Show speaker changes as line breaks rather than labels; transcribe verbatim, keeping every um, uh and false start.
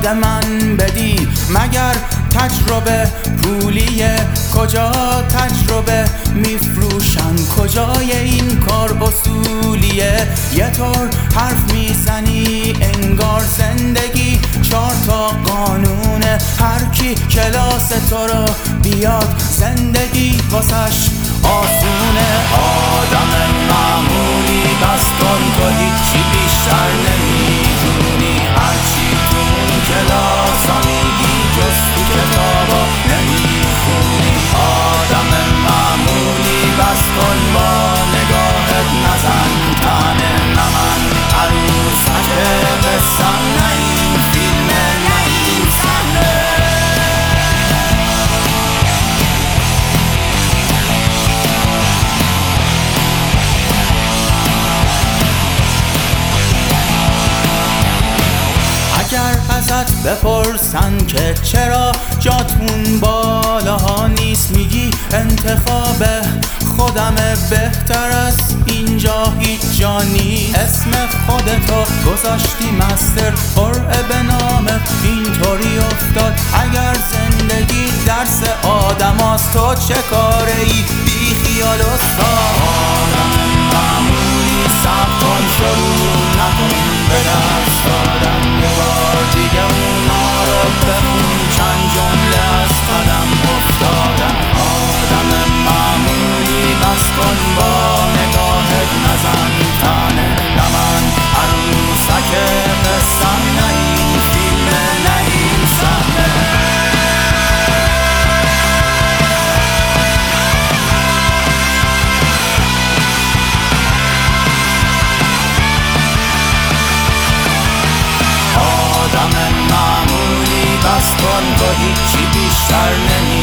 یاد من بدی مگر تجربه پولیه؟ کجا تجربه میفروشن؟ کجای این کار اصولیه؟ یه طور حرف میزنی انگار زندگی چهار تا قانونه، هر کی کلاس تو رو بیاد زندگی واسش آسونه. آدم معمولی بس کن تو هیچی بیشتر نمیدونی، هرچی تو اون کلاس ها میگی جز تو کتابا نمیخونی. آدم معمولی بس کن با نگاهت نزن تنه نمن، عروسک قصم نه این فیلمه نه این صحنه. اگر ازت بپرسن که چرا جاتون بالاها نیست، میگی انتخاب خودمه، بهتر از اینجا هیچ جا نیست. اسم خودتو گذاشتی مستر قرعه به نامت اینطوری افتاد. اگر زندگی درس آدم هاست تو چه کاره ای بی خیال استاد؟ آدم معمولی صبر کن شروع نکن به دست دادن، یه بار دیگه اونا رو بخون چند جمله از قدم افتادن. آدم معمولی بس کن با نگاهت نزن تنه نمن، عروسک قصم نه این فیلمه نه این صحنه. آدم معمولی بس کن تو هیچی بیشتر نمی